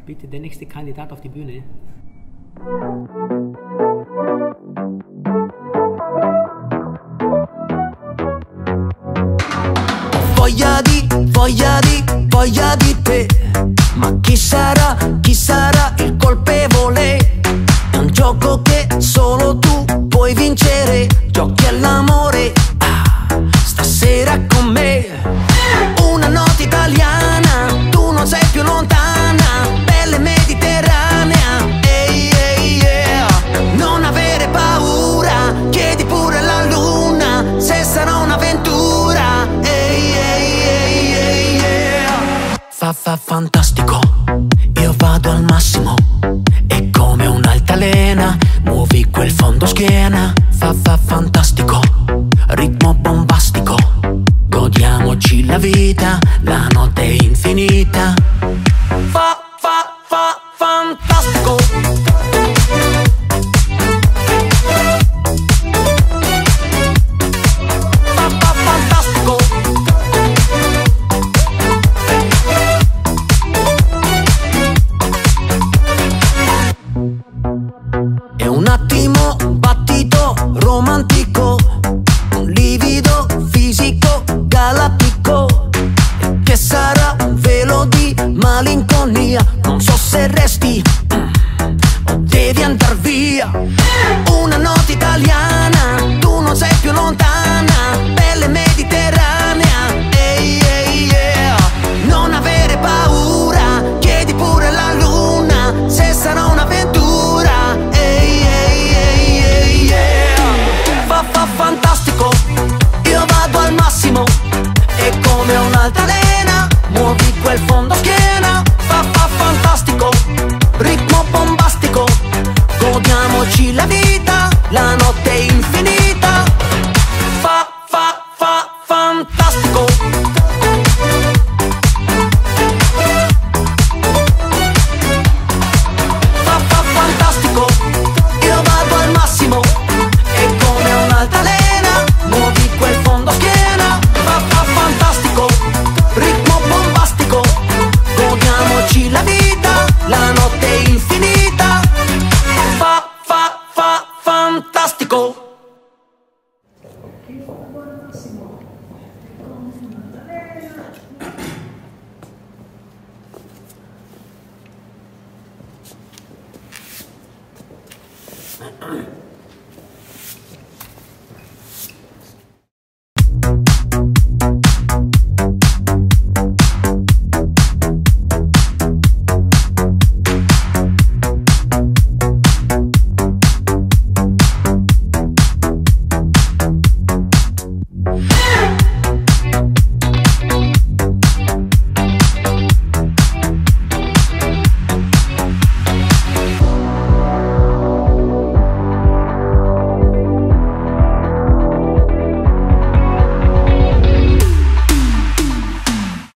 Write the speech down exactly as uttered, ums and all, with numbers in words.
Bitte der nächste Kandidat auf die Bühne. Voglia di, voglia di, voglia di te. Ma chi sarà, chi sarà il colpevole? È un gioco che solo tu puoi vincere. Giochi all'amore, ah, stasera con me. Una notte italiana, tu non sei più lontana. Pelle mediterranea, ehi, ehi, yeah. Non avere paura, chiedi pure alla luna se sarà un'avventura, ehi, ehi, ehi, ehi, yeah. Fa, fa fantastico, io vado al massimo. E come un'altalena, muovi quel fondo schiena. Fa, fa fantastico, ritmo bombastico. Godiamoci la vita, la notte è infinita. Fa, fa, fa, fantastico. Fa, fa, fantastico. È un attimo, un battito romantico, un livido fisico galattico, che sarà un velo di malinconia. Non so se resti o devi andar via. Una notte italiana, tu non sei più lontana. Pelle mediterranea, ehi, ehi, yeah. Non avere paura, chiedi pure alla luna se sarà un'avventura, ehi, ehi, ehi, ehi, yeah. Fa, fa fantastico, io vado al massimo. E come un'altalena, muovi quel fondo schiena. Fa, fa fantastico, ritmo bombastico. Godiamoci la vita, la notte è infinita. Fa, fa, fa, fantastico. Fa, fa fantastico, io vado al massimo. E come un'altalena, muovi quel fondo schiena. Fa, fa fantastico, ritmo bombastico. Godiamoci la vita, la notte è infinita. Fa, fa, fa, fantastico. Ahem.